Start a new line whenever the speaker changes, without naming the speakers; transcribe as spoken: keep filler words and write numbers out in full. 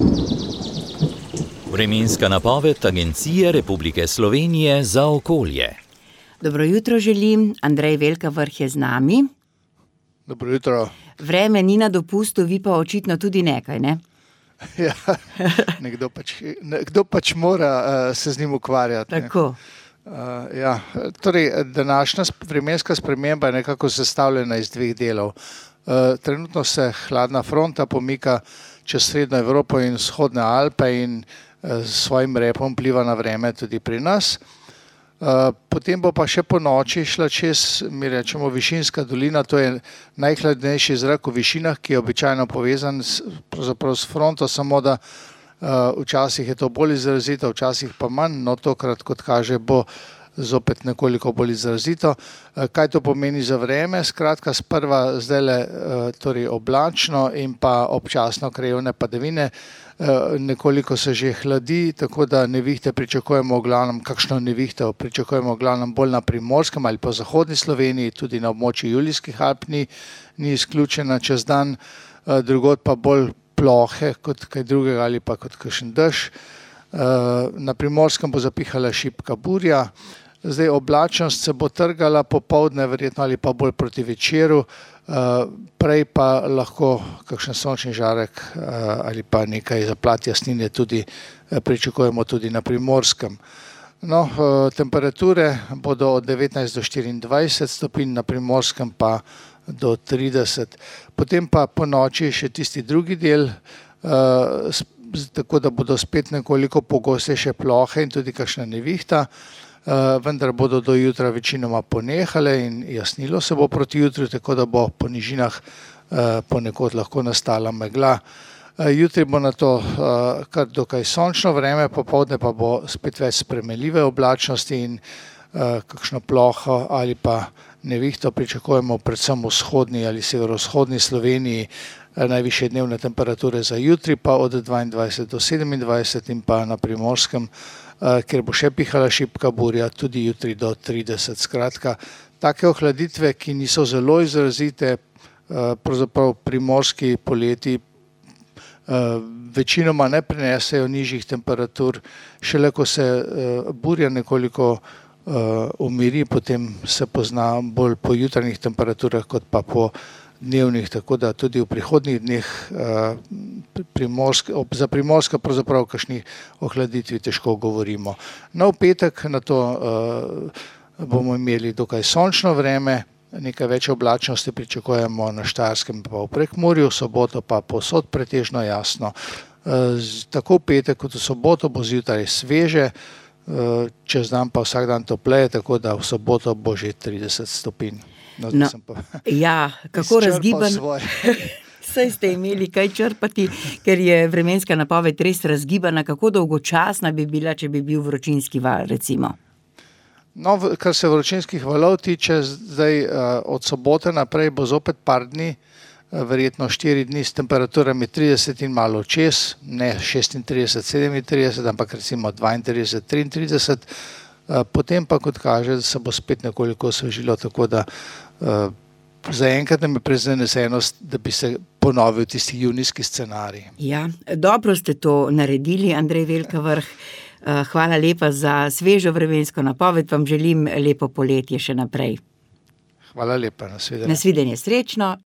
Vremenska napoved Agencije Republike Slovenije za okolje.
Dobro jutro želim, Andrej Velkavrh je z nami.
Dobro jutro.
Vreme ni na dopustu, vi pa očitno tudi nekaj, ne?
Ja, nekdo pač, nekdo pač mora uh, se z njim ukvarjati.
Tako.
Uh, ja, torej, današnja vremenska sprememba je nekako sestavljena iz dveh delov. Uh, trenutno se hladna fronta pomika čez srednjo Evropo in vzhodne Alpe in uh, s svojim repom vpliva na vreme tudi pri nas. Uh, potem bo pa še po noči šla čez, mi rečemo, višinska dolina, to je najhladnejši zrak v višinah, ki je običajno povezan s, pravzaprav s fronto, samo da uh, včasih je to bolj izrazito, včasih pa manj, no tokrat, kot kaže, bo zopet nekoliko bolj izrazito. Uh, kaj to pomeni za vreme? Skratka, sprva zdajle uh, torej oblačno in pa občasno krajevne padavine. Nekoliko se že hladi, tako da nevihte pričakujemo v glavnem, kakšno nevihte pričakujemo v glavnem bolj na Primorskem ali pa zahodni Sloveniji, tudi na območju Julijskih Alp ni, ni izključena čez dan, drugod pa bolj plohe kot kaj drugega ali pa kot kakšen dež. Na Primorskem bo zapihala šibka burja. Zdaj oblačnost se bo trgala popoldne, verjetno ali pa bolj proti večeru, prej pa lahko kakšen sončni žarek ali pa nekaj zaplat jasnine tudi pričakujemo tudi na Primorskem. No, temperature bodo od devetnajst do štiriindvajset stopinj, na Primorskem pa do trideset. Potem pa po noči še tisti drugi del, tako da bodo spet nekoliko pogostejše plohe in tudi kakšna nevihta. Uh, vendar bodo do jutra večinoma ponehale in jasnilo se bo proti jutru, tako da bo po nižinah uh, ponekod lahko nastala megla. Uh, jutri bo na to uh, kar dokaj sončno vreme, popoldne pa bo spet več spremenljive oblačnosti in uh, kakšno ploho ali pa nevihto pričakujemo predvsem v vzhodni ali severovzhodni Sloveniji. Uh, najvišje dnevne temperature za jutri pa od dvaindvajset do sedemindvajset in pa na Primorskem, ker bo še pihala šibka burja, tudi jutri do trideset. Skratka, take ohladitve, ki niso zelo izrazite, pravzaprav primorski poleti večinoma ne prinesejo nižjih temperatur. Šele ko se burja nekoliko umiri, potem se pozna bolj po jutranjih temperaturah kot pa po dnevnih, tako da tudi v prihodnjih dneh primorske, za Primorska pravzaprav kakšni ohladitvi težko govorimo. No, v petek na to bomo imeli dokaj sončno vreme, nekaj več oblačnosti pričakujemo na Štajerskem pa v Prekmurju, soboto pa povsod pretežno jasno. Tako v petek kot v soboto bo zjutraj sveže, čez dan pa vsak dan topleje, tako da v soboto bo že trideset stopinj. No,
no, ja, kako razgiban, saj ste imeli kaj črpati, ker je vremenska napoved res razgibana, kako dolgočasna bi bila, če bi bil vročinski val, recimo?
No, kar se vročinskih valov tiče, zdaj od sobote naprej bo zopet par dni, verjetno štiri dni s temperaturami trideset in malo čez, ne šestintrideset, sedemintrideset, ampak recimo dvaintrideset, triintrideset. Potem pa, kot kaže, se bo spet nekoliko osvežilo, tako da uh, zaenkrat nam je prezanesenost, da bi se ponovil tisti junijski scenarij.
Ja, dobro ste to naredili, Andrej Velkavrh. Uh, hvala lepa za svežo vremensko napoved, vam želim lepo poletje še naprej.
Hvala lepa, nasvidenje.
Nasvidenje, srečno.